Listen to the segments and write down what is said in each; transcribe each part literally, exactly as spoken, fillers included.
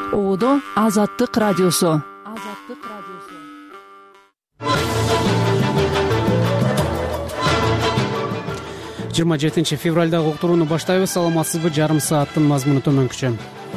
Оодо Азаттык радиосу. жыйырма жетинчи февралдагы уктурууну баштайбыз. Саламатсызбы? Жарым сааттын мазмуну төмөнкүчө.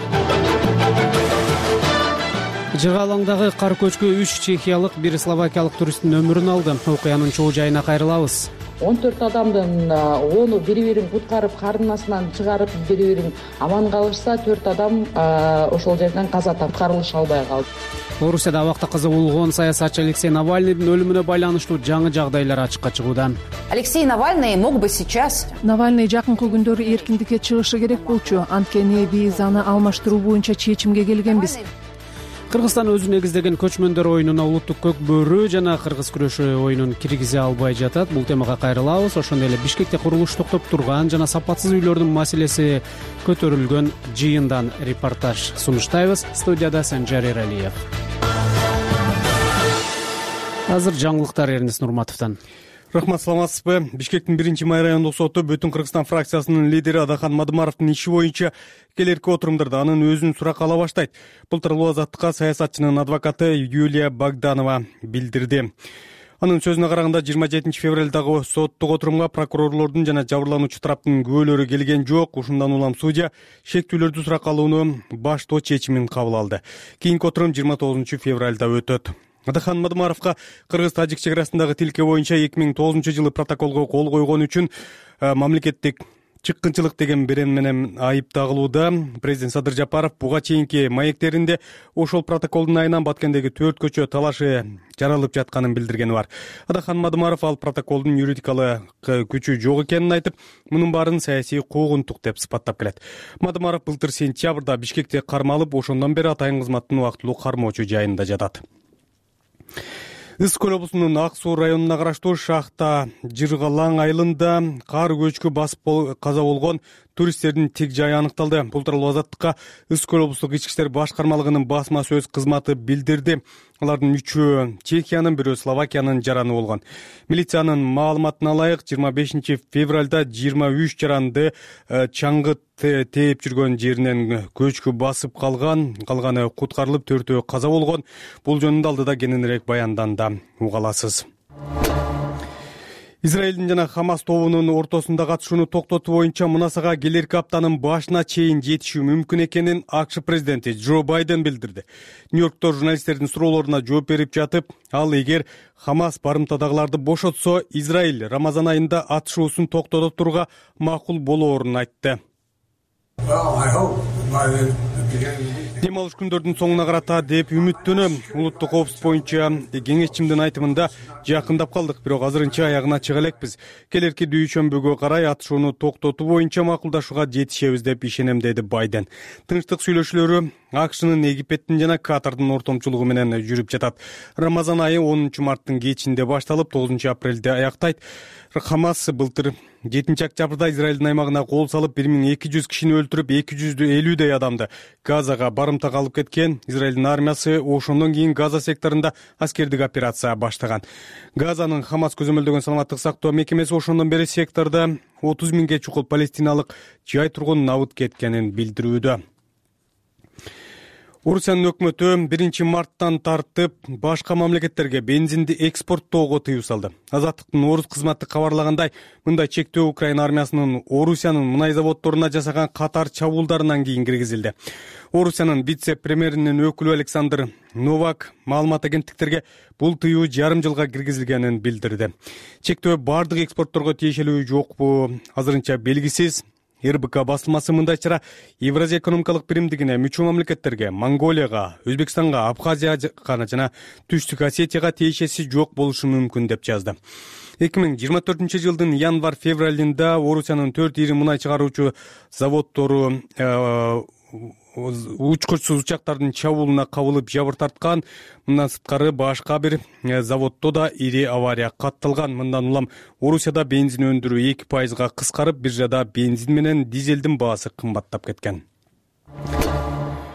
Жыгалаңдагы кар көчкү үч чехиялык, бир словакиялык туристтин өмүрүн алды. Окуянын чоо жайына кайрылабыз. он төрт адамдын ону бири бирин куткарып, кардын астынан чыгарып, бири бирин аман калышса, төрт адам ошол жерден каза тапып, куткарылыша албай калды. Орусияда абакта кызы болгон саясатчы Алексей Навальныйдын өлүмүнө байланыштуу жаңы жагдайлар ачыкка чыгууда. Алексей Навальный мог бы сейчас. Навальный жакынкы күндөрү эркиндикке чыгышы керек болчу. Анткени биз аны алмаштыруу боюнча чечимге келгенбиз. Кыргызстан өзү негиздеген көчмөндөр оюнуна улуттук көк бөрү жана кыргыз күрөшү оюнун киргизе албай жатат. Бул темага кайрылабыз. Ошондой эле Бишкекте курулуш токтоп турган жана сапатсыз үйлөрдүн маселеси көтөрүлгөн жыйындан репортаж сунуштайбыз. Студияда Санжар Эралиев. Азыр жаңылыктар Эрнис Нурматовдон. Рахмат, саламатсызбы? Бишкектин биринчи май райондук соту Бүтүн Кыргызстан фракциясынын лидери Адахан Мадымаровдун иши боюнча келерки отурумдарда анын өзүн суракка ала баштайт. Бул тууралуу Азаттыкка саясатчынын адвокаты Юлия Богданова билдирди. Анын сөзүнө караганда жыйырма жетинчи февралдагы соттук отурумга прокурорлордун жана жабырлануучу тараптын күбөлөрү келген жок. Ушундан улам судья шектүүлөрдү суракка алууну баштоо чечимин кабыл алды. Кийинки отурум жыйырма тогузунчу февралда өтөт. Адахан Мадымаровго Кыргыз-Тажик чек арасындагы тилке боюнча эки миң тогузунчу жылы протоколго кол койгон үчүн мамлекеттик чыккынчылык деген берен менен айып тагылууда. Президент Садыр Жапаров буга чейинки маектеринде ошол протоколдун айынан Баткендеги төрт көчө талашы жаралып жатканын билдиргени бар. Адахан Мадымаров ал протоколдун юридикалык күчү жок экенин айтып, мунун баарын саясий куугунтук деп сыпаттап келет. Мадымаров былтыр сентябрда Бишкекте кармалып, ошондон бери атайын кызматтын убактылуу кармоочу жайында жатат. Ысык көл облусунун Ак Суу районуна караштуу Шахта Жыргалаң айылында кар көчкү басып каза болгон туристтердин тик жайы аныкталды. Бул тууралуу Азаттыкка Ысык көл облустук ички иштер башкармалыгынын басма сөз кызматы билдирди. Алардын үчөө Чехиянын, бирөө Словакиянын жараны болгон. Милициянын маалыматына ылайык, жыйырма бешинчи февралда жыйырма үч жаранды чаңгы тээп жүргөн жеринен көчкү басып калган, калганы куткарылып, төртөө каза болгон. Бул жөнүндө алдыда кененирээк баянданда уга аласыз. Израилдин жана Хамас тобунун ортосунда катышууну токтотуу боюнча мунасага келерки аптанын башына чейин жетиши мүмкүн экенин АКШ президенти Джо Байден билдирди. Нью-Йоркто журналисттердин суроолоруна жооп берип жатып, ал эгер Хамас барымтадагыларды бошотсо, Израиль Рамазан айында атышуусун токтото турууга макул болоорун айтты. Дем алыш күндөрдүн соңуна карата деп үмүттөнөм. Улуттук коопсуздук боюнча кеңешчимдин айтымында жакындап калдык, бирок азырынча аягына чыга элекпиз. Келерки дүйшөмбүгө карай атышууну токтотуу боюнча макулдашууга жетишебиз деп ишенем, деди Байден. Тынчтык сүйлөшүүлөрү АКШнын Египеттин жана Катардын ортомчулугу менен жүрүп жатат. Рамазан айы онунчу марттын кечинде башталып, тогузунчу апрелде аяктайт. Хамас былтыр жетинчи октябрда Израилдин аймагына кол салып, бир миң эки жүз кишини өлтүрүп, эки жүз элүүдөй адамды Газага барымтага алып кеткен. Израилдин армиясы ошондон кийин Газа секторунда аскердик операция баштаган. Газанын Хамас көзөмөлдөгөн саламаттык сактоо мекемеси ошондон бери секторда отуз миңге чукул палестиналык жай тургун набыт кеткенин билдирүүдө. Орусиянын өкмөтү биринчи марттан тартып башка мамлекеттерге бензинди экспорттоого тыюу салды. Азаттыктын орус кызматы кабарлагандай, мындай чектөө Украина армиясынын Орусиянын мунай заводдоруна жасаган катар чабуулдарынан кийин киргизилди. Орусиянын вице-премьеринин өкүлү Александр Новак маалымат агенттиктерге бул тыюу жарым жылга киргизилгенин билдирди. Чектөө бардык экспортторго тиешелүү жокпу, азырынча белгисиз. эр бэ ка басылмасы мындайча Евразия экономикалык биримдигине мүчө мамлекеттерге, Монголияга, Өзбекстанга, Абхазияга жана Түштүк Осетияга тиешеси жок болушу мүмкүн деп жазды. эки миң жыйырма төртүнчү жылдын январь-февралында Орусиянын төрт ири мунай чыгаруучу заводдору учкучсуз учактардын чабуулуна кабылып жабыр тарткан. Мындан сырткары башка бир заводдо да ири авария катталган. Мындан улам Орусияда бензин өндүрүү эки пайызга кыскарып, биржада бензин менен дизелдин баасы кымбаттап кеткен.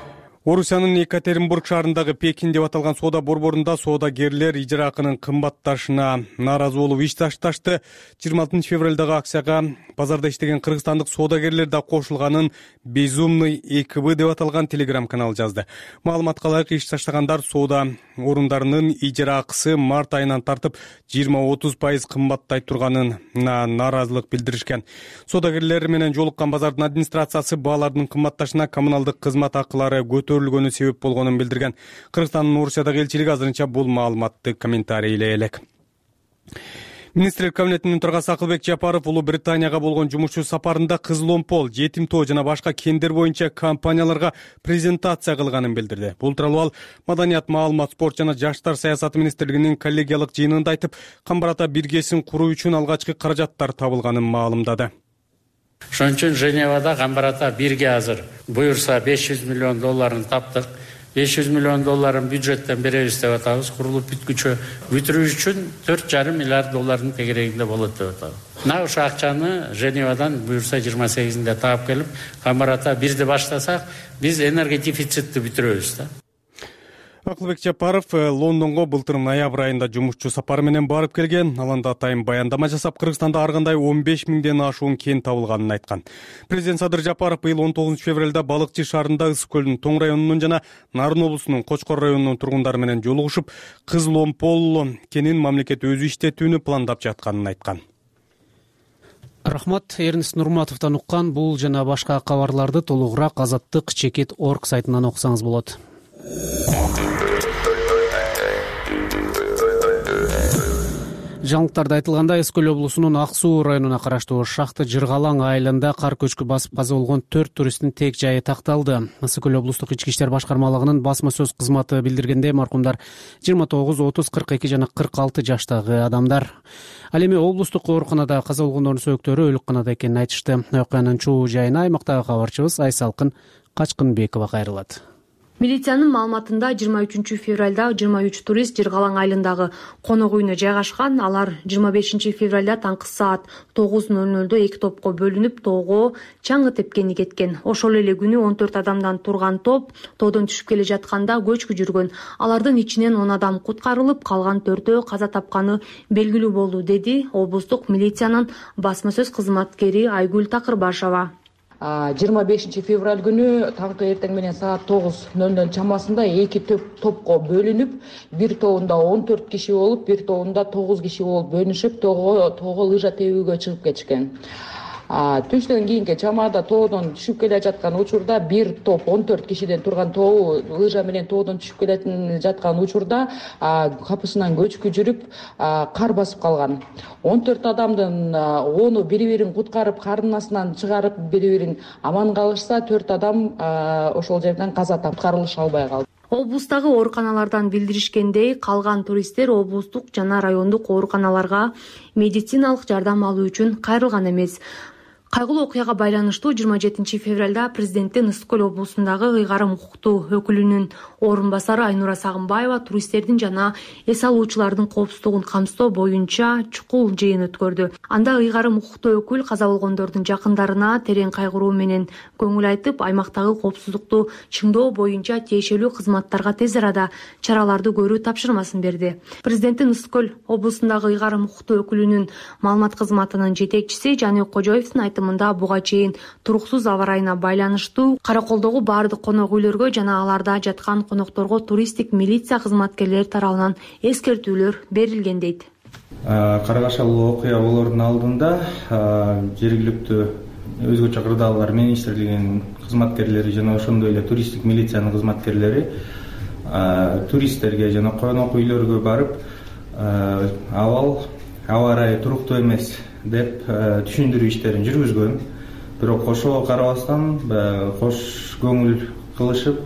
Орусиянын Екатеринбург шаарындагы Пекин деп аталган соода борборунда соодагерлер ижара акынын кымбатташына нааразы болуп иш ташташты. жыйырма алтынчы февралдагы акцияга базарда иштеген кыргызстандык соодагерлер да кошулганын Безумный эки бэ деп аталган телеграм канал жазды. Маалыматка ылайык иш таштагандар соода орундарынын ижара акысы март айынан тартып жыйырма отуз пайыз кымбаттай турганына нааразылык билдиришкен. Соодагерлер менен жолуккан базардын администрациясы баалардын кымбатташына коммуналдык кызмат акылары көтөрүлгөнү себеп болгонун билдирген. Кыргызстандын Орусиядагы элчилиги азырынча бул маалыматты комментарийлей элек. Министрлер кабинетинин төрагасы Акылбек Жапаров Улуу Британияга болгон жумушчу сапарында Кызыл Омпол, Жетим тоо жана башка кендер боюнча компанияларга презентация кылганын билдирди. Бул тууралуу ал Маданият, маалымат, спорт жана жаштар саясаты министрлигинин коллегиялык жыйынында айтып, Камбарата биргесин куруу үчүн алгачкы каражаттар табылганын маалымдады. Ошон үчүн Женевада Камбарата бирге азыр буюрса беш жүз миллион долларын таптык. беш жүз миллион долларын бюджеттен беребиз деп атабыз. Курулуп бүткүчө бүтүрүү үчүн төрт жарым миллиард доллардын тегерегинде болот деп атабыз. Мына ошол акчаны Женевадан буюрса жыйырма сегизинде таап келип, Камбарата бирди баштасак, биз энергодефицитти бүтүрөбүз да. Акылбек Жапаров Лондонго былтыр ноябрь айында жумушчу сапары менен барып келген. Аланда атайын баяндама жасап, Кыргызстанда ар кандай он беш миңден ашуун кен табылганын айткан. Президент Садыр Жапаров быйыл он тогузунчу февралда Балыкчы шаарында Ысык көлүнүн Тоң районунун жана Нарын облусунун Кочкор районунун тургундары менен жолугушуп, Кызыл Омпол кенин мамлекет өзү иштетүүнү пландап жатканын айткан. Рахмат, Эрнест Нурматовдон уккан бул жана башка кабарларды толугураак Азаттык чекит точка орг сайтынан окусаңыз болот. Жаңылыктарда айтылгандай, Ысык көл облусунун Ак Суу районуна караштуу Шахты Жыргалаң айылында кар көчкү басып каза болгон төрт туристтин тек жайы такталды. Ысык көл облустук ички иштер башкармалыгынын басма сөз кызматы билдиргендей, маркумдар жыйырма тогуз, отуз, кырк эки жана кырк алты жаштагы адамдар. Ал эми облустук ооруканада каза болгондордун сөөктөрү өлүкканада экенин айтышты. Окуянын чуу жайына аймактагы кабарчыбыз Айсалкын Качкынбекова кайрылат. Милициянын маалыматында жыйырма үчүнчү февралда жыйырма үч турист Жыргалаң айылындагы конок үйүнө жайгашкан. Алар жыйырма бешинчи февралда таңкы саат тогуз ноль нолдо эки топко бөлүнүп тоого чаңгы тепкени кеткен. Ошол эле күнү он төрт адамдан турган топ тоодон түшүп келе жатканда көчкү жүргөн. Алардын ичинен он адам куткарылып, калган төртөө каза тапканы белгилүү болду, деди облустук милициянын басма сөз кызматкери Айгүл Такырбашева. жыйырма бешинчи февраль күнү таңкы эртең менен саат тогуз ноль ноль чамасында эки топко бөлүнүп, бир тобунда он төрт киши болуп, бир тобунда тогуз киши болуп бөлүнүшүп, тоого тоого лыжа тебүүгө чыгып кетишкен. Түштөн кийинки чамада тоодон түшүп келе жаткан учурда бир топ он төрт кишиден турган тоо лыжа менен тоодон түшүп келе жаткан учурда капысынан көчкү жүрүп кар басып калган. он төрт адамдын ону бири-бирин куткарып, кардын астынан чыгарып, бири-бирин аман калышса, төрт адам ошол жерден каза тапып, куткарылыша албай калды. Облустагы ооруканалардан билдиришкендей, калган туристтер облустук жана райондук ооруканаларга медициналык жардам алуу үчүн кайрылган эмес. Кайгылуу окуяга байланыштуу жыйырма жетинчи февралда президенттин Ысык көл облусундагы ыйгарым укуктуу өкүлүнүн орун басары Айнура Сагынбаева туристтердин жана эс алуучулардын коопсуздугун камсыздоо боюнча чукул жыйын өткөрдү. Анда ыйгарым укуктуу өкүл каза болгондордун жакындарына терең кайгыруу менен көңүл айтып, аймактагы коопсуздукту чыңдоо боюнча тиешелүү кызматтарга тез арада чараларды көрүү тапшырмасын берди. Президенттин Ысык көл облусундагы ыйгарым укуктуу өкүлүнүн маалымат кызматынын жетекчиси Жаныбек Кожоевдин айтымында буга чейин туруксуз аба ырайына байланыштуу Караколдогу баардык конок үйлөргө жана аларда жаткан конокторго туристтик милиция кызматкерлери тарабынан эскертүүлөр берилген дейт. Каргашалуу окуя болоордун алдында жергиликтүү өзгөчө кырдаалдар министрлигинин кызматкерлери жана ошондой эле туристтик милициянын кызматкерлери туристтерге жана конок үйлөргө барып абал аба ырайы туруктуу эмес деп түшүндүрүү иштерин жүргүзгөн. Бирок ошого карабастан кош көңүл кылышып,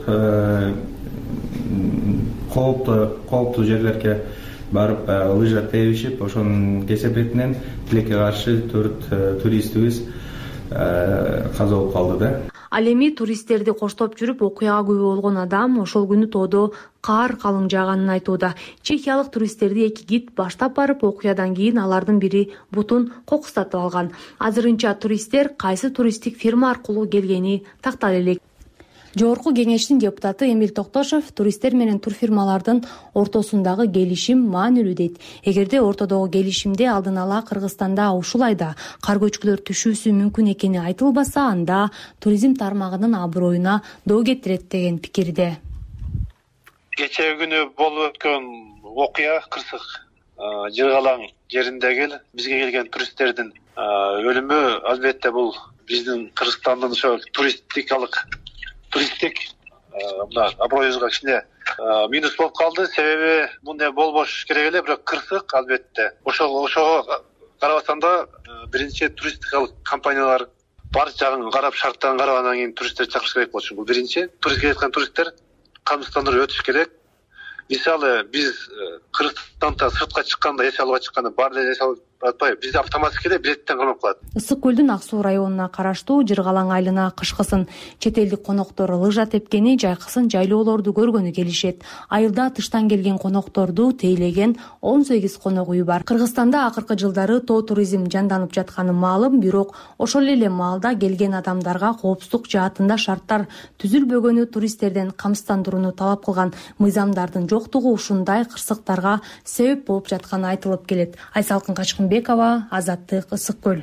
кооптуу кооптуу жерлерге барып лыжа тебишип, ошонун кесепетинен тилекке каршы төрт туристибиз каза болуп калды да. Ал эми туристтерди коштоп жүрүп окуяга күбө болгон адам ошол күнү тоодо кар калың жааганын айтууда. Чехиялык туристтерди эки гид баштап барып, окуядан кийин алардын бири бутун кокустатып алган. Азырынча туристтер кайсы туристтик фирма аркылуу келгени тактала элек. Жогорку кеңештин депутаты Эмиль Токтошев туристтер менен турфирмалардын ортосундагы келишим маанилүү дейт. Эгерде ортодогу келишимде алдын ала Кыргызстанда ушул айда кар көчкүлөр түшүүсү мүмкүн экени айтылбаса, анда туризм тармагынын аброюна доо кетирет деген пикирде. Кечээ күнү болуп өткөн окуя Кырсык Жыргалаң жериндеги бизге келген туристтердин өлүмү албетте бул биздин Кыргызстандын ошо туристикалык туристтик мына аброюбузга кичине минус болуп калды. Себеби мындай болбош керек эле, бирок Кырсык албетте ошого ошого карабастанда биринчи туристикалык компаниялар бар жагын карап, шарттарын карап, анан кийин туристтер чакырыш керек болчу. Бул биринчи. Турист келаткан туристтер камсыздандырып өтүш керек. Мисалы биз Кыргызстандан сыртка чыкканда, эс алууга чыкканда бар эле эс алып атпайбы, бизде автоматически эле билеттен кармап калат. Ысык көлдүн Ак Суу районуна караштуу Жыргалаң айылына кышкысын чет элдик коноктор лыжа тепкени, жайкысын жайлоолорду көргөнү келишет. Айылда тыштан келген конокторду тейлеген он сегиз конок үй бар. Кыргызстанда акыркы жылдары тоо туризм жанданып жатканы маалым, бирок ошол эле маалда келген адамдарга коопсуздук жаатында шарттар түзүлбөгөнү, туристтерден камсыздандырууну талап кылган мыйзамдардын жоктугу ушундай кырсыктарга себеп болуп жатканы айтылып келет. Айсалкын Качкынбекова, Азаттык, Ысык көл.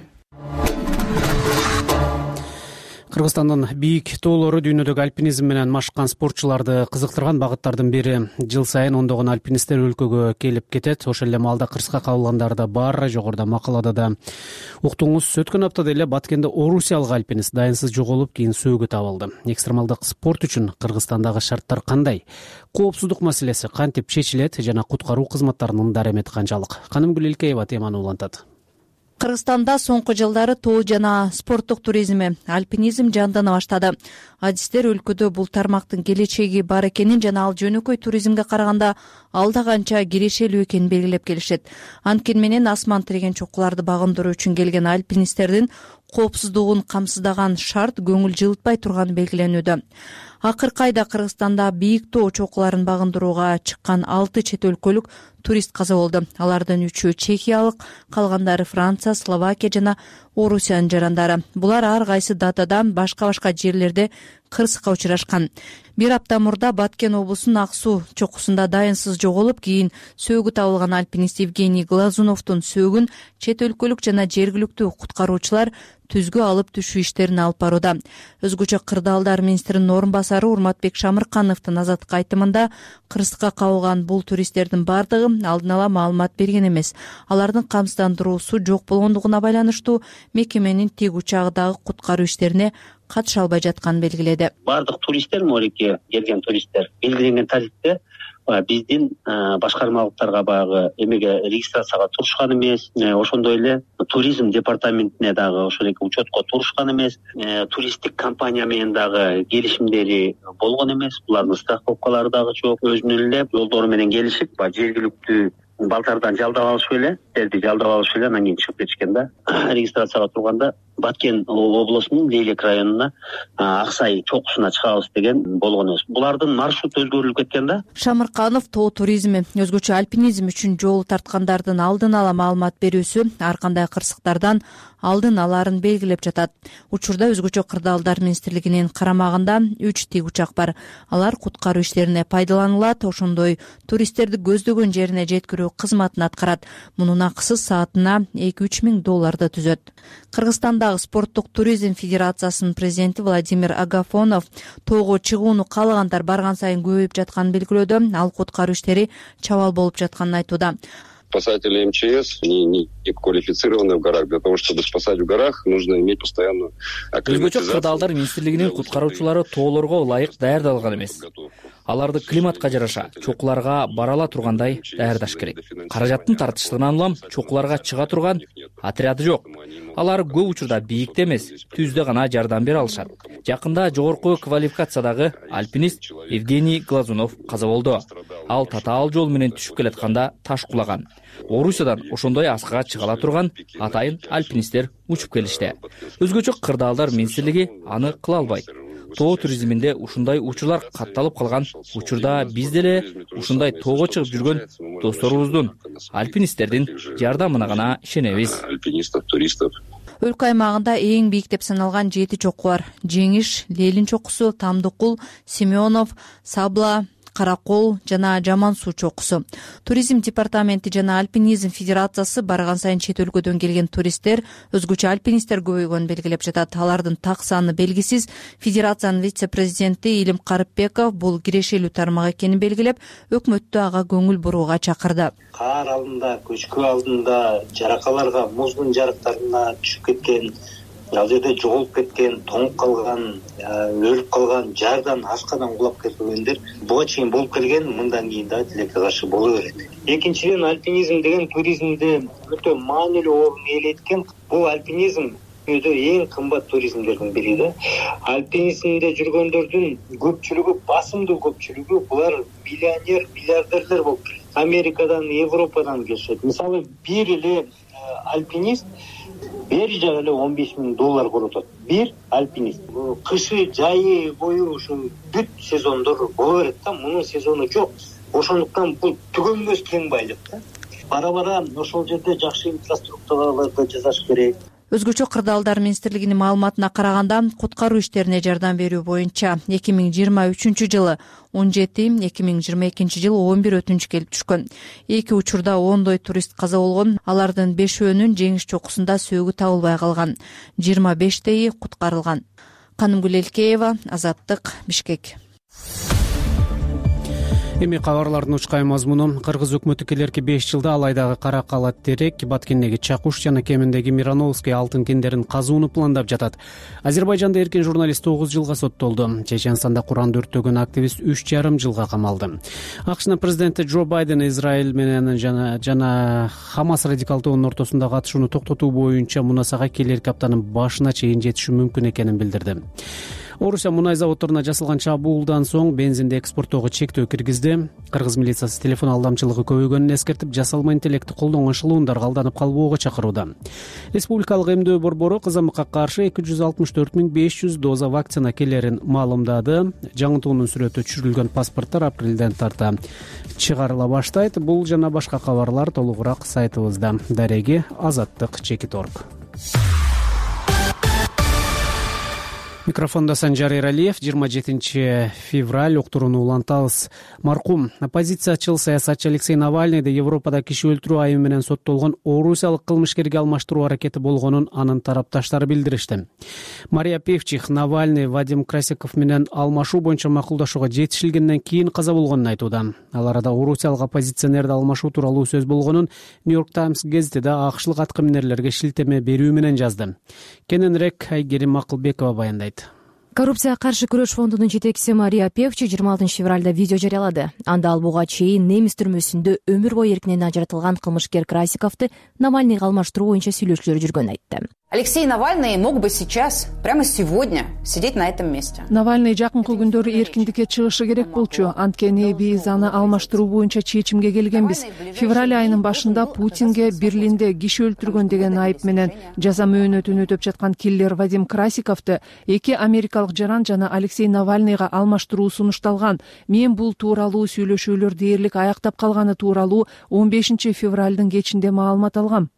Кыргызстандын бийик тоолору дүйнөдөгү альпинизм менен машыккан спортчуларды кызыктырган багыттардын бири. Жыл сайын ондогон альпинисттер өлкөгө келип кетет. Ошол эле маалда кырсыкка кабылгандар да бар. Жогоруда макалада да уктуңуз. Өткөн аптада эле Баткенде орусиялык альпинист дайынсыз жоголуп, кийин сөөгү табылды. Экстремалдык спорт үчүн Кыргызстандагы шарттар кандай? Коопсуздук маселеси кантип чечилет жана куткаруу кызматтарынын дарамети канчалык? Канымгүл Илкеева теманы улантат. Кыргызстанда соңку жылдары тоо жана спорттук туризми, альпинизм жандана баштады. Адистер өлкөдө бул тармактын келечеги бар экенин жана ал жөнөкөй туризмге караганда алда канча кирешелүү экенин белгилеп келишет. Анткени менен асман тиреген чокуларды багындыруу үчүн келген альпинисттердин коопсуздугун камсыздаган шарт көңүл жылытпай турганы белгиленүүдө. Акыркы айда Кыргызстанда бийик тоо чокуларын багындырууга чыккан алты чет өлкөлүк турист каза болду. Алардын үчөө чехиялык, калгандары Франция, Словакия жана Орусиянын жарандары. Булар ар кайсы датадан башка-башка жерлерде кырсыкка учурашкан. Бир апта мурда Баткен облусунун Ак Суу чокусунда дайынсыз жоголуп, кийин сөөгү табылган альпинист Евгений Глазуновдун сөөгүн чет өлкөлүк жана жергиликтүү куткаруучулар түзгө алып түшүү иштерин алып барууда. Өзгөчө кырдаалдар министринин орун басары Урматбек Шамыркановдун Азаттыкка айтымында кырсыкка кабылган бул туристтердин бардыгы алдын ала маалымат берген эмес. Алардын камсыздандыруусу жок болгондугуна байланыштуу мекеменин тик учагындагы куткаруу иштерине катыша албай жатканын белгиледи. Бардык туристтер, молеке келген туристтер белгиленген тарифте биздин башкармалыктарга баягы эмеге регистрацияга турушкан эмес. Ошондой эле туризм департаментине дагы ошол эки учетко турушкан эмес. Туристтик компания менен дагы келишимдери болгон эмес. Булардын страховкалары дагы жок. Өзүнүн эле жолдору менен келишип, жергиликтүү балтардан жалдап алышып эле, жерди жалдап алышып эле, анан кийин чыгып кетишкен да. Регистрацияга турганда Баткен облусунун Лейлек районуна Аксай чокусуна чыгабыз деген болгон эмес. Булардын маршруту өзгөрүлүп кеткен да. Шамырканов тоо туризми, өзгөчө альпинизм үчүн жол тарткандардын алдын ала маалымат берүүсү ар кандай кырсыктардан алдын аларын белгилеп жатат. Учурда өзгөчө кырдаалдар министрлигинин карамагында үч тик учак бар. Алар куткаруу иштерине пайдаланылат, ошондой туристтерди көздөгөн жерине жеткирүү кызматын аткарат. Мунун акысы саатына эки-үч миң долларды түзөт. Кыргызстандагы спорттук туризм федерациясынын президенти Владимир Агафонов тоого чыгууну каалагандар барган сайын көбөйүп жатканын белгилөөдө, ал куткаруу иштери чабал болуп жатканын айтууда. Спасатели эм че эс не, не квалифицированы в горах. Для того, чтобы спасать в горах, нужно иметь постоянную акклиматизацию. Өзгөчө кырдаалдар министрлигинин куткаруучулары тоолорго ылайык даярдалган эмес. Аларды климатка жараша чокуларга бара ала тургандай даярдаш керек. Каражаттын тартыштыгынан улам чокуларга чыга турган отряды жок. Алар көп учурда бийикте эмес, түздө гана жардам бере алышат. Жакында жогорку квалификациядагы альпинист Евгений Глазунов каза болду. Ал татаал жол менен түшүп келатканда таш кулаган. Орусиядан ошондой аскага чыгала турган атайын альпинисттер учуп келишти. Өзгөчө кырдаалдар министрлиги аны кыла албайт. Тоо туризминде ушундай учурлар катталып калган учурда биз деле ушундай тоого чыгып жүргөн досторубуздун, альпинисттердин жардамына гана ишенебиз. Альпинистов, туристов. Өлкө аймагында эң бийик деп саналган жети чокку бар. Жеңиш, Лелин чокусу, Тамдыкул, Семенов, Сабла, Каракол жана Жаман суу чокусу. Туризм департаменти жана Альпинизм федерациясы барган сайын чет өлкөдөн келген туристтер, өзгөчө альпинисттер көбөйгөнүн белгилеп жатат. Алардын так саны белгисиз. Федерациянын вице-президенти Илим Карыпбеков бул кирешелүү тармак экенин белгилеп, өкмөттү ага көңүл бурууга чакырды. Каар алдында, көчкү алдында жаракаларга, муздун жарыктарына түшүп кеткен, ал жерде жоголуп кеткен, тоңуп калган, өлүп калган, жардан ашкадан кулап кеткендер буга чейин болуп келген, мындан кийин да тилекке каршы боло берет. Экинчиден, альпинизм деген туризмде өтө маанилүү орун ээлейт. Бул альпинизм дүйнөдө эң кымбат туризмдердин бири да. Альпинизмде жүргөндөрдүн көпчүлүгү, басымдуу көпчүлүгү булар миллионер, миллиардерлер болуп келет. Америкадан, Европадан келишет. Мисалы, бир эле альпинист бери жагы эле он беш миң доллар коротот. Бир альпинист. Кышы, жайы бою ушу бүт сезондор боло берет да, мунун сезону жок. Ошондуктан бул түгөнбөс кең байлык да. Бара-бара ошол жерде жакшы инфраструктураларды жасаш керек. Өзгөчө кырдаалдар министрлигинин маалыматына караганда, куткаруу иштерине жардам берүү боюнча эки миң жыйырма үчүнчү жылы он жети, эки миң жыйырма экинчи жылы он бир өтүнүч келип түшкөн. Эки учурда ондой турист каза болгон, алардын бешөөнүн Жеңиш чокусунда сөөгү табылбай калган. жыйырма бештеи куткарылган. Канымгүл Элкеева, Азаттык, Бишкек. Эми кабарлардын учкай мазмуну. Кыргыз өкмөтү келерки беш жылда Алайдагы Кара Калат терек, Баткендеги Чакуш жана Кемендеги Мирановский алтын кендерин казууну пландап жатат. Азербайжанда эркин журналист тогуз жылга соттолду. Чеченстанда Куранды өрттөгөн активист үч жарым жылга камалды. АКШнын президенти Джо Байден Израиль менен жана жана Хамас радикалдыгынын ортосунда катышууну токтотуу боюнча мунасага келерки аптанын башына чейин жетиши мүмкүн экенин билдирди. Орусия мунай заводдоруна жасалган чабуулдан соң бензинди экспорттоого чектөө киргизди. Кыргыз милициясы телефон алдамчылыгы көбөйгөнүн эскертип, жасалма интеллектти колдонгон шылуундарга алданып калбоого чакырууда. Республикалык эмдөө борбору кызамыкка каршы эки жүз алтымыш төрт миң беш жүз доза вакцина келерин маалымдады. Жаңытуунун сүрөтү түшүрүлгөн паспорттор апрелден тарта чыгарыла баштайт. Бул жана башка кабарлар толугураак сайтыбызда. Дареги Азаттык чекит точка орг. Микрофонда Санжар Эралиев. жыйырма жетинчи февраль уктурууну улантабыз. Маркум оппозициячыл саясатчы Алексей Навальныйды Европада киши өлтүрүү айыбы менен соттолгон орусиялык кылмышкерге алмаштыруу аракети болгонун анын тарапташтары билдиришти. Мария Певчих Навальный Вадим Красиков менен алмашуу боюнча макулдашууга жетишилгенден кийин каза болгонун айтууда. Ал арада орусиялык оппозиционерди алмашуу тууралуу сөз болгонун Нью-Йорк Таймс гезити да акшлык аткаминерлерге шилтеме берүү менен жазды. Кененирээк Айгерим Макылбекова баяндайт. Коррупцияга каршы күрөш фондунун жетекчиси Мария Певчих жыйырма алтынчы февралда видео жарыялады. Анда ал буга чейин немис түрмөсүндө өмүр бою эркинен ажыратылган кылмышкер Красиковду Навальныйга алмаштыруу боюнча сүйлөшүүлөр жүргөнүн айтты. Алексей Навальный мог бы сейчас, прямо сегодня, сидеть на этом месте. Навальный жакынкы күндөрү эркиндикке чыгышы керек болчу. Анткени биз аны алмаштыруу боюнча чечимге келгенбиз. Февраль айынын башында Путинге Берлинде киши өлтүргөн деген айып менен жаза мөөнөтүн өтөп жаткан киллер Вадим Красиковду эки америкалык жаран жана Алексей Навальныйга алмаштыруу сунушталган. Мен бул тууралуу сүйлөшүүлөр дээрлик аяктап калганы тууралуу он бешинчи февралдын кечинде маалымат алгам.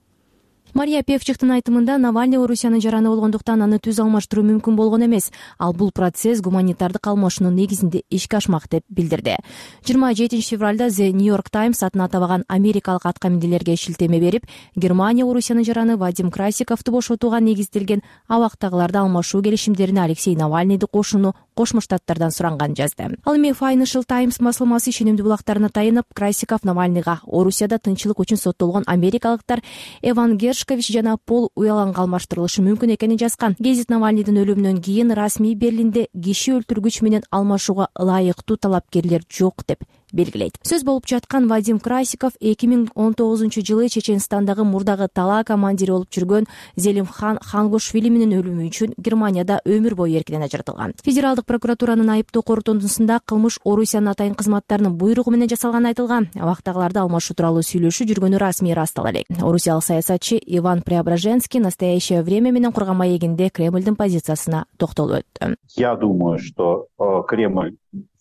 Мария Певчихтин айтымында Навальный Орусиянын жараны болгондуктан аны түз алмаштыруу мүмкүн болгон эмес. Ал бул процесс гуманитардык алмашуунун негизинде ишке ашмак деп билдирди. жыйырма жетинчи февралда The New York Times атына табаган америкалык аткаминдерлерге шилтеме берип, Германия Орусиянын жараны Вадим Красиковду бошотууга негизделген абактагыларды алмашуу келишимдерине Алексей Навальныйды кошууну Кошмо Штаттардан суранганын жазды. Ал эми Financial Times басылмасы ишенимдүү булактарына тайынып, Красиков Навальныйга Орусияда тынччылык үчүн соттолгон америкалыктар Эван Гершкович жана Пол Уяланга алмаштырылышы мүмкүн экенин жазган. Гезит Навальныйдын өлүмүнөн кийин расмий Берлинде киши өлтүргүч менен алмашууга ылайыктуу талапкерлер жок деп белгилейт. Сөз болуп жаткан Вадим Красиков эки миң он тогузунчу жылы Чеченстандагы мурдагы талаа командири болуп жүргөн Зелимхан Хангошвили менен өлүмү үчүн Германияда өмүр бою эркинен ажыратылган. Федералдык прокуратуранын айыптоо корутундусунда кылмыш Орусиянын атайын кызматтарынын буйругу менен жасалганы айтылган. Абактагыларды алмашуу тууралуу сүйлөшүү жүргөнү расмий ырастала элек. Орусиялык саясатчы Иван Преображенский настоящее время менен курган маегинде Кремльдин позициясына токтолуп өттү. Я думаю, что Кремль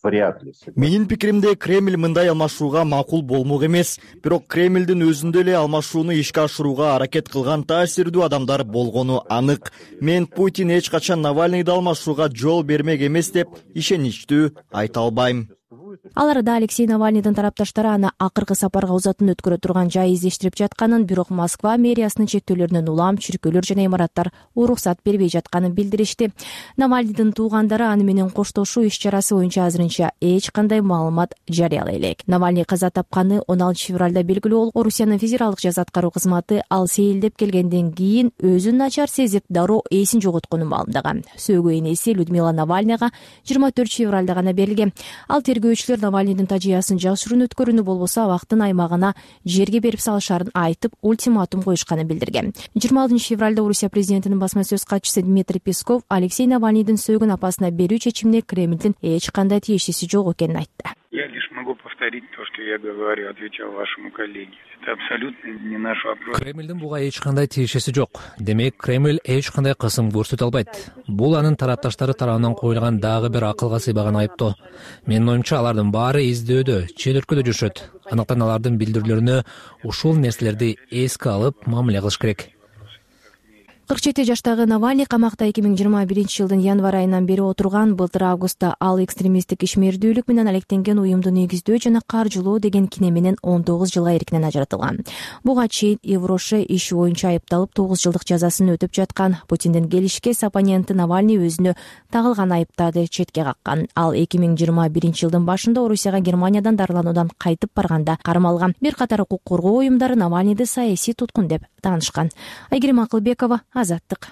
Менин пикиримде Кремль мындай алмашууга макул болмок эмес, бирок Кремлдин өзүндө эле алмашууну ишке ашырууга аракет кылган таасирдүү адамдар болгону анык. Мен Путин эч качан Навальныйды алмашууга жол бермек эмес деп ишеничтүү айта албайм. Ал арада Алексей Навальныйдын тарапташтары аны акыркы сапарга узатын өткөрө турган жай издештирип жатканын, бирок Москва мэриясынын чектөөлөрүнөн улам чиркөөлөр жана имараттар уруксат бербей жатканын билдиришти. Навальныйдын туугандары аны менен коштошуу иш чарасы боюнча азырынча эч кандай маалымат жарыялай элек. Навальный каза тапканы он алтынчы февралда белгилүү болуп, Орусиянын федералдык жаза аткаруу кызматы ал сейилдеп келгенден кийин өзүн начар сезип, дароо эсин жоготконун маалымдаган. Сөөгү энеси Людмила Навальныйга жыйырма төртүнчү февралда гана берилген. Ал тергөөчүлөр Навальныйдын тажыясын жашыруун өткөрүүнү болбосо абактын аймагына жерге берип салышарын айтып, ультиматум коюшканын билдирген. жыйырма алтынчы февралда Орусия президентинин басма сөз катчысы Дмитрий Песков Алексей Навальныйдын сөөгүн апасына берүү чечимине Кремлдин эч кандай тиешеси жок экенин айтты. Я лишь могу повторить то, что я говорю, отвечал вашему коллеге. Это абсолютно не наш вопрос. Кремлдин буга эч кандай тиешеси жок. Демек, Кремль эч кандай кысым көрсөтө албайт. Бул анын тарапташтары тарабынан коюлган дагы бир акылга сыйбаган айыптоо. Менин оюмча, алардын баары издөөдө, чет өлкөдө жүрүшөт. Андыктан алардын билдирүүлөрүнө ушул нерселерди эске алып мамиле кылыш керек. кырк жети жаштагы Навальный камакта эки миң жыйырма биринчи жылдын январь айынан бери отурган. Былтыр августта ал экстремисттик ишмердүүлүк менен алектенген уюмду негиздөө жана каржылоо деген кине менен он тогуз жылга эркинен ажыратылган. Буга чейин Евроше иши боюнча айыпталып тогуз жылдык жазасын өтүп жаткан. Путиндин келишкес оппоненти Навальный өзүнө тагылган айыптарды четке каккан. Ал эки миң жыйырма биринчи жылдын башында Орусияга Германиядан дарылануудан кайтып барганда кармалган. Бир катар укук коргоо уюмдары Навальныйды саясий туткун деп таанышкан. Айгерим Акылбекова, Азаттык.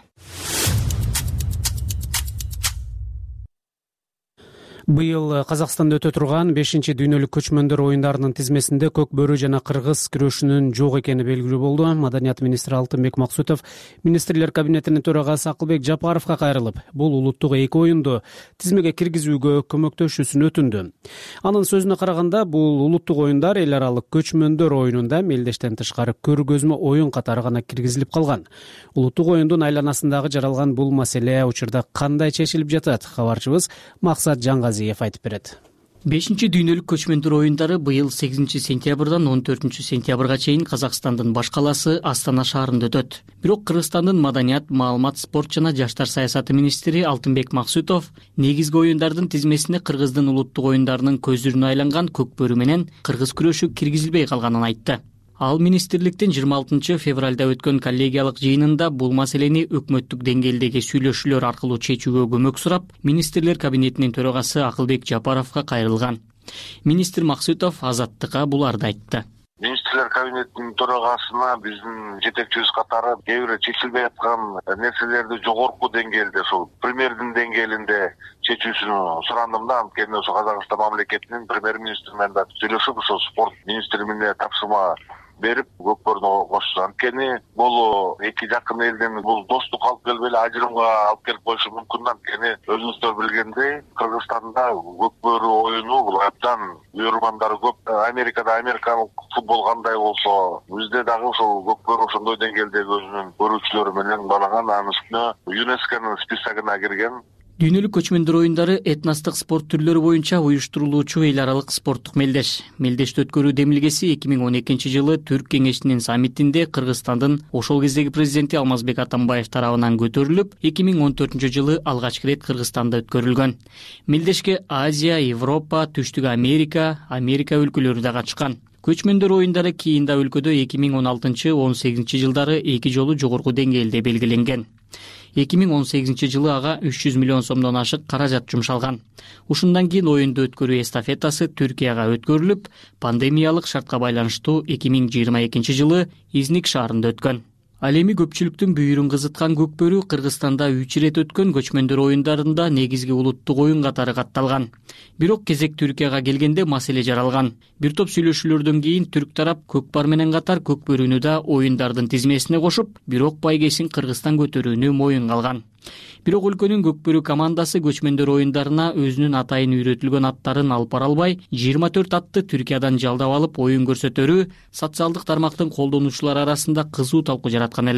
Быйыл Казакстанда өтө турган бешинчи дүйнөлүк көчмөндөр оюндарынын тизмесинде көк бөрү жана кыргыз күрөшүнүн жок экени белгилүү болду. Маданият министри Алтынбек Максутов министрлер кабинетинин төрагасы Акылбек Жапаровго кайрылып, бул улуттук эки оюнду тизмеге киргизүүгө көмөктөшүүсүн өтүндү. Анын сөзүнө караганда, бул улуттук оюндар эл аралык көчмөндөр оюнунда мелдештен тышкары көргөзмө оюн катары гана киргизилип калган. Улуттук оюндун айланасындагы жаралган бул маселе учурда кандай чечилип жатат? Кабарчыбыз Максат Жаңгазиев айтып берет. бешинчи дүйнөлүк көчмөндөр оюндары быйыл сегизинчи сентябрдан он төртүнчү сентябрга чейин Казакстандын баш калаасы Астана шаарында өтөт. Бирок Кыргызстандын маданият, маалымат, спорт жана жаштар саясаты министри Алтынбек Максутов негизги оюндардын тизмесине кыргыздын улуттук оюндарынын көздөрүнө айланган көк бөрү менен кыргыз күрөшү киргизилбей калганын айтты. Ал министрликтин жыйырма алтынчы февралда өткөн коллегиялык жыйынында бул маселени өкмөттүк деңгээлдеги сүйлөшүүлөр аркылуу чечүүгө көмөк сурап, министрлер кабинетинин төрагасы Акылбек Жапаровго кайрылган. Министр Максутов Азаттыкка буларды айтты. Министрлер кабинетинин төрагасына биздин жетекчибиз катары кээ бир чечилбей аткан нерселерди жогорку деңгээлде, ушул премьердин деңгээлинде чечүүсүн сурандым да. Анткени ошо Казакстан мамлекетинин премьер-министри менен да сүйлөшүп, ошо спорт министримине тапшырма берип көк бөрүнү кошсу. Анткени бул эки жакын элдин бул достук алып келбей ажырымга алып келип коюшу мүмкүн. Анткени өзүңүздөр билгендей, Кыргызстанда көк бөрү оюну бул абдан уйрмандары көп. Америкада америкалык футбол кандай болсо, бизде дагы ошол көк бөрү ошондой деңгээлдеги өзүнүн көрүүчүлөрү менен балаган. Анын үстүнө ЮНЕСКОнун списогуна кирген. Дүйнөлүк көчмөндөр оюндары этностук спорт түрлөрү боюнча уюштурулуучу эл аралык спорттук мелдеш. Мелдешти өткөрүү демилгеси эки миң он экинчи жылы Түрк кеңешинин саммитинде Кыргызстандын ошол кездеги президенти Алмазбек Атамбаев тарабынан көтөрүлүп, эки миң он төртүнчү жылы алгачкы рет Кыргызстанда өткөрүлгөн. Мелдешке Азия, Европа, Түштүк Америка, Америка өлкөлөрү да катышкан. Көчмөндөр оюндары кийинда өлкөдө эки миң он алтынчы он сегизинчи жылдары эки жолу жогорку деңгээлде белгиленген. эки миң он сегизинчи жылы ага үч жүз миллион сомдон ашык каражат жумшалган. Ушундан кийин оюнду өткөрүү эстафетасы Түркияга өткөрүлүп, пандемиялык шартка байланыштуу эки миң жыйырма экинчи жылы Изник шаарында өткөн. Ал эми көпчүлүктүн бүйүрүн кызыткан көк бөрү Кыргызстанда үч ирет өткөн көчмөндөр оюндарында негизги улуттук оюн катары катталган. Бирок кезек Түркияга келгенде маселе жаралган. Бир топ сүйлөшүүлөрдөн кийин түрк тарап көкпар менен катар көк бөрүнү да оюндардын тизмесине кошуп, бирок байгесин Кыргызстан көтөрүүнү моюнга алган. Бирок өлкөнүн көк бөрү командасы көчмөндөр оюндарына өзүнүн атайын үйрөтүлгөн аттарын алып бара албай, жыйырма төрт атты Түркиядан жалдап алып оюн көрсөтөрү социалдык тармактын колдонуучулары арасында кызуу талкуу жараткан эле.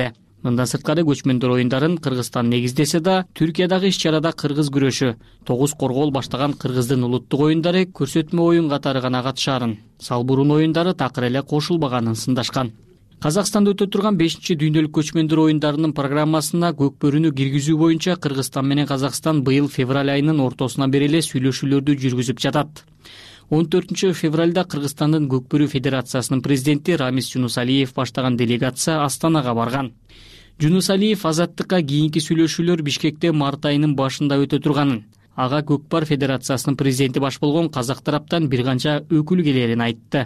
Мындан сырткары көчмөндөр оюндарын Кыргызстан негиздесе да, Түркиядагы иш-чарада кыргыз күрөшү, тогуз коргоол баштаган Кыргыздын улуттук оюндары көрсөтмө оюн катары гана катышаарын, салбурун оюндары такыр эле кошулбаганын сындашкан. Казакстанда өтө турган бешинчи дүйнөлүк көчмөндөр оюндарынын программасына көк бөрүнү киргизүү боюнча Кыргызстан менен Казакстан быйыл февраль айынын ортосунан бери эле сүйлөшүүлөрдү жүргүзүп жатат. он төртүнчү февралда Кыргызстандын Көк бөрү федерациясынын президенти Рамис Жунусалиев баштаган делегация Астанага барган. Жунусалиев Азаттыкка кийинки сүйлөшүүлөр Бишкекте март айынын башында өтө турганын, ага Көкпар федерациясынын президенти баш болгон казак тараптан бир канча өкүл келерин айтты.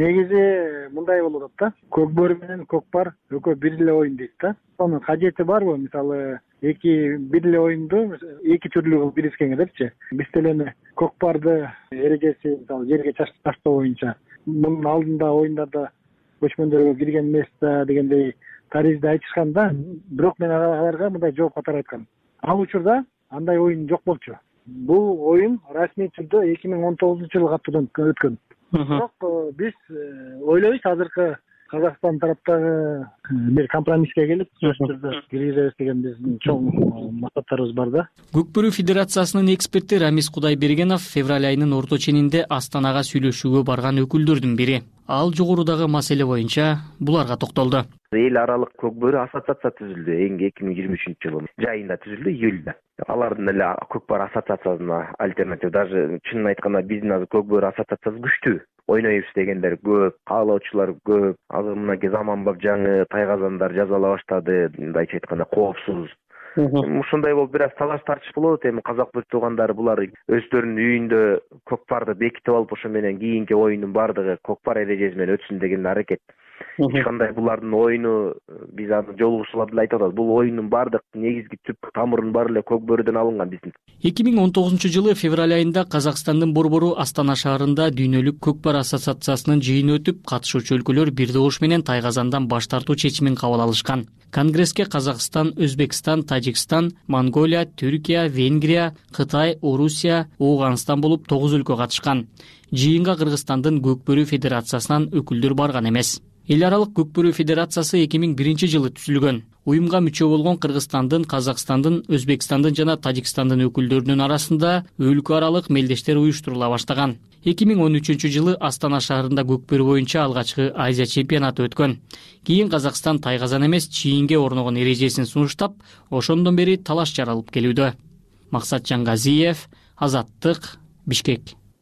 Негизи мындай болуп атат да. Көк бөрү менен көкпар экөө бир эле оюн дейт да. Сонун кажети барбы? Мисалы, эки бир эле оюнду эки түрлүү кылып бирискеңерчи. Биз деле көкпарды эрежеси, мисалы, жерге таштоо боюнча мунун алдында оюндарда көчмөндөргө кирген эмес да дегендей таризди айтышкан да. Бирок мен аларга мындай жооп катары айткам. Ал учурда андай оюн жок болчу. Бул оюн расмий түрдө эки миң он тогузунчу жылы катуудан өткөн. Бирок биз ойлойбуз азыркы Казакстан тараптагы бир компромисске келип, сөзсүз түрдө киргизебиз деген биздин чоң максаттарыбыз бар да. Көк бөрү федерациясынын эксперти Рамис Кудайбергенов февраль айынын орто ченинде Астанага сүйлөшүүгө барган өкүлдөрдүн бири. Ал жогорудагы маселе боюнча буларга токтолду. Эл аралык көк бөрү ассоциация түзүлдү. эки миң жыйырма үчүнчү жылы жайында түзүлдү, июльда. Алардын эле көкпар ассоциациясына альтернатив, даже чынын айтканда биздин азыр көк бөрү ассоциациясы күчтүү. Ойнойбуз дегендер көп, каалоочулар көп. Азыр мынакей заманбап жаңы тайгазандар жазала баштады, мындайча айтканда коопсуз. Ушундай болуп бир аз талаш тартыш болот. Эми казак туугандары булар өздөрүнүн үйүндө көкпарды бекитип алып, ошо менен кийинки оюндун бардыгы көкпар эрежеси менен өтсүн деген аракет. Эч кандай булардын оюну биз аны жолугушуулар деле айтып атат. Бул оюндун бардык негизги түп тамырынын баары эле көк бөрүдөн алынган биздин. эки миң он тогузунчу жылы февраль айында Казакстандын борбору Астана шаарында дүйнөлүк көкпар ассоциациясынын жыйыны өтүп, катышуучу өлкөлөр бир добуш менен тайгазандан баш тартуу чечимин кабыл алышкан. Конгресске Казакстан, Өзбекстан, Тажикстан, Монголия, Түркия, Венгрия, Кытай, Орусия, Ооганстан болуп тогуз өлкө катышкан. Жыйынга Кыргызстандын Көк бөрү федерациясынан өкүлдөр барган эмес. Эл аралык Көк бөрү федерациясы эки миң биринчи жылы түзүлгөн. Уюмга мүчө болгон Кыргызстандын, Казакстандын, Өзбекстандын жана Тажикстандын өкүлдөрүнүн арасында өлкө аралык мелдештер уюштурула баштаган. эки миң он үчүнчү жылы Астана шаарында көк бөрү боюнча алгачкы Азия чемпионаты өткөн. Кийин Казакстан тайгазан эмес, чийинге орногон эрежесин сунуштап, ошондон бери талаш жаралып келүүдө. Максат Жангазиев, Азаттык, Бишкек.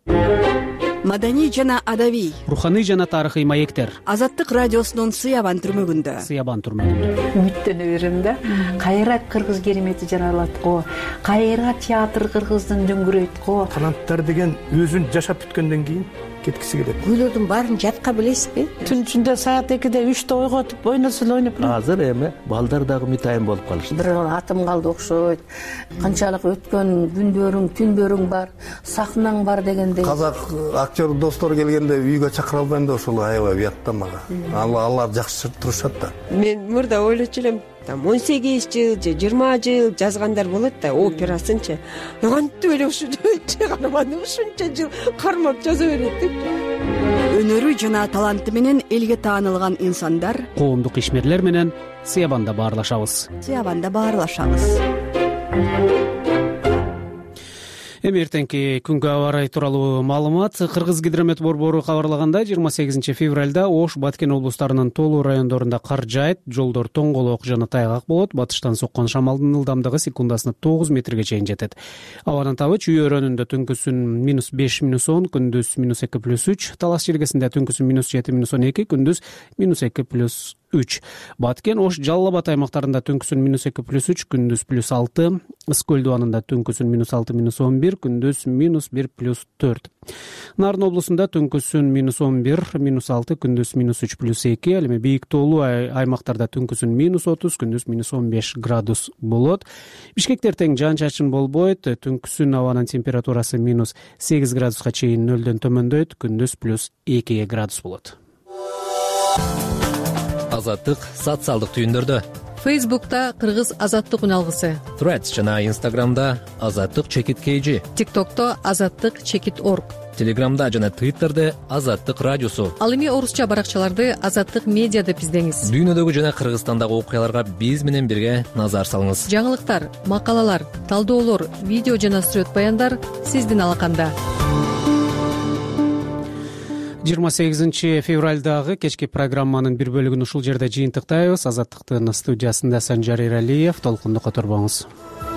Маданий жана адабий, руханий жана тарыхый маектер. Азаттык радиосунун Сыябан түрмөгүндө. Сыябан түрмөгүндө. Үмүттөнө берем да. Кайра кыргыз керемети жаралат го. Кайра театр кыргыздын дөңгүрөйт го. Таланттар деген өзүн жашап бүткөндөн кийин кеткиси келет. Күйлөрдүн баарын жатка билесизби? Түн ичинде саат экиде үчтө ойготуп ойносо эле ойноп келем. Азыр эми балдар дагы мытайын болуп калышты. Бир атым калды окшойт. Канчалык өткөн күндөрүң, түндөрүң бар, сахнаң бар дегендей. Казак актер достор келгенде үйгө чакыра албайм да ошол аябай уят да мага. Алар жакшы турушат да. Мен мурда ойлочу элем, там он сегиз жыл же жыйырма жыл жазгандар болот да, операсынчы. Кантип эле ушу чыгарманы ушунча жыл кармап жаза берет деп. Өнөрү жана таланты менен элге таанылган инсандар коомдук ишмерлер менен Сыябанда баарлашабыз. Сыябанда баарлашабыз. Эми эртеңки күнгө аба ырайы тууралуу маалымат. Кыргыз гидромет борбору кабарлагандай, жыйырма сегизинчи февралда Ош, Баткен облустарынын толуу райондорунда кар жаайт, жолдор тоңголок жана тайгак болот. Батыштан соккон шамалдын ылдамдыгы секундасына тогуз метрге чейин жетет. Абанын табы Чүй өрөөнүндө түнкүсүн минус беш минус он, күндүз минус эки плюс үч, Талас жергесинде түнкүсүн минус жети минус он эки, күндүз минус эки плюс үч. Баткен, Ош, Жалал Абад аймактарында түнкүсүн минус эки плюс үч, күндүз плюс алты. Ыск Дубанында түнкүсүн минус алты минус он бир, күндүз минус бир плюс төрт. Нарын облусунда түнкүсүн минус он бир, минус алты, күндүз минус үч плюс эки. Ал эми бийик тоолуу аймактарда түнкүсүн минус отуз, күндүз минус он беш градус болот. Бишкекте эртең жаан чачын болбойт. Түнкүсүн абанын температурасы минус сегиз градуска чейин нөлдөн төмөндөйт, күндүз плюс эки градус болот. Азаттык социалдык түйүндөрдө. Фейсбукта кыргыз азаттык үн алгысы, Threads жана Instagramда азаттык чекит kg, тиктокто азаттык чекит орг, Телеграмда жана Твиттерде азаттык радиосу. ал эми орусча баракчаларды азаттык медиа деп издеңиз. Дүйнөдөгү жана Кыргызстандагы окуяларга биз менен бирге назар салыңыз. Жаңылыктар, макалалар, талдоолор, видео жана сүрөт баяндар сиздин алаканда. жыйырма сегизинчи февралдагы кечки программанын бир бөлүгүн ушул жерде жыйынтыктайбыз. Азаттыктын студиясында Санжар Эралиев. Толкунду которбоңуз.